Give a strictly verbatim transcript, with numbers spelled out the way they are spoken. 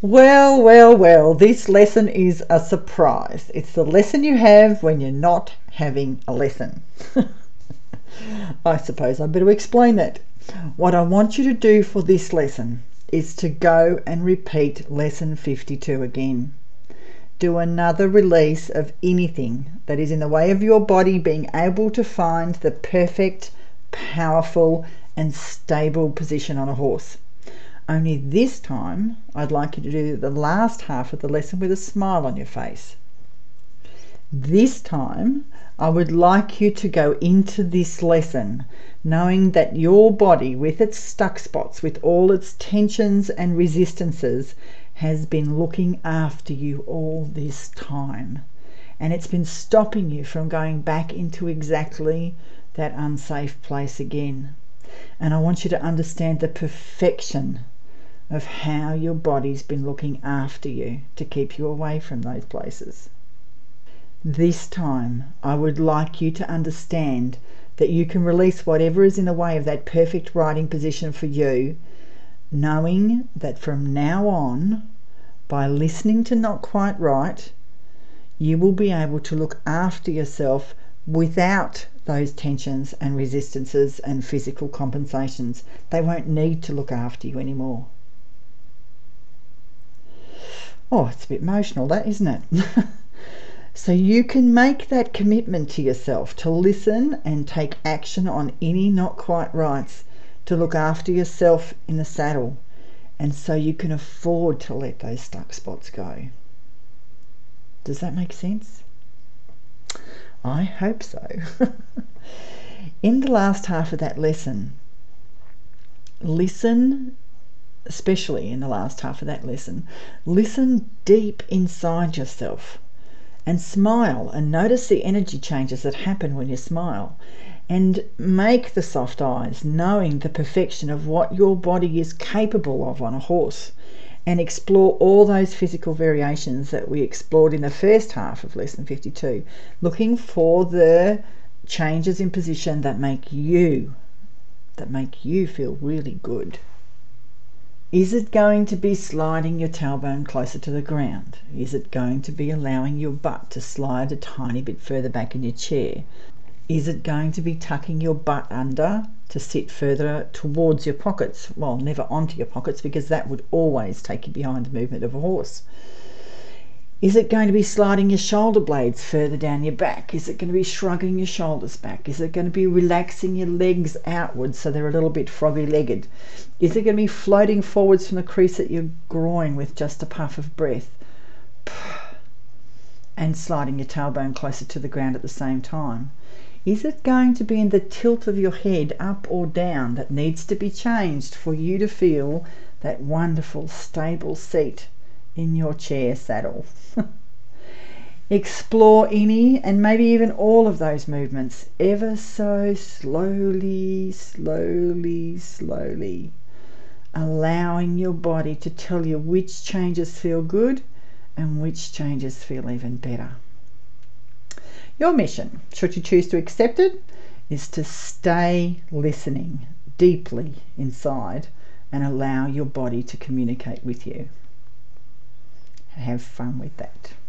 Well, well, well, this lesson is a surprise. It's the lesson you have when you're not having a lesson. I suppose I better explain that. What I want you to do for this lesson is to go and repeat lesson fifty-two again. Do another release of anything that is in the way of your body being able to find the perfect, powerful, and stable position on a horse. Only this time, I'd like you to do the last half of the lesson with a smile on your face. This time, I would like you to go into this lesson knowing that your body, with its stuck spots, with all its tensions and resistances, has been looking after you all this time. And it's been stopping you from going back into exactly that unsafe place again. And I want you to understand the perfection of how your body's been looking after you to keep you away from those places. This time, I would like you to understand that you can release whatever is in the way of that perfect riding position for you, knowing that from now on, by listening to Not Quite Right, you will be able to look after yourself without those tensions and resistances and physical compensations. They won't need to look after you anymore. Oh, it's a bit emotional, that, isn't it? So you can make that commitment to yourself to listen and take action on any not quite rights, to look after yourself in the saddle, and so you can afford to let those stuck spots go. Does that make sense? I hope so. In the last half of that lesson, listen, especially in the last half of that lesson, listen deep inside yourself and smile and notice the energy changes that happen when you smile, and make the soft eyes, knowing the perfection of what your body is capable of on a horse, and explore all those physical variations that we explored in the first half of lesson fifty-two, looking for the changes in position that make you that make you feel really good. Is it going to be sliding your tailbone closer to the ground? Is it going to be allowing your butt to slide a tiny bit further back in your chair? Is it going to be tucking your butt under to sit further towards your pockets? Well, never onto your pockets, because that would always take you behind the movement of a horse. Is it going to be sliding your shoulder blades further down your back? Is it going to be shrugging your shoulders back? Is it going to be relaxing your legs outwards so they're a little bit froggy-legged? Is it going to be floating forwards from the crease at your groin with just a puff of breath? And sliding your tailbone closer to the ground at the same time? Is it going to be in the tilt of your head up or down that needs to be changed for you to feel that wonderful stable seat in your chair saddle? Explore any and maybe even all of those movements ever so slowly, slowly, slowly, allowing your body to tell you which changes feel good and which changes feel even better. Your mission, should you choose to accept it, is to stay listening deeply inside and allow your body to communicate with you. Have fun with that.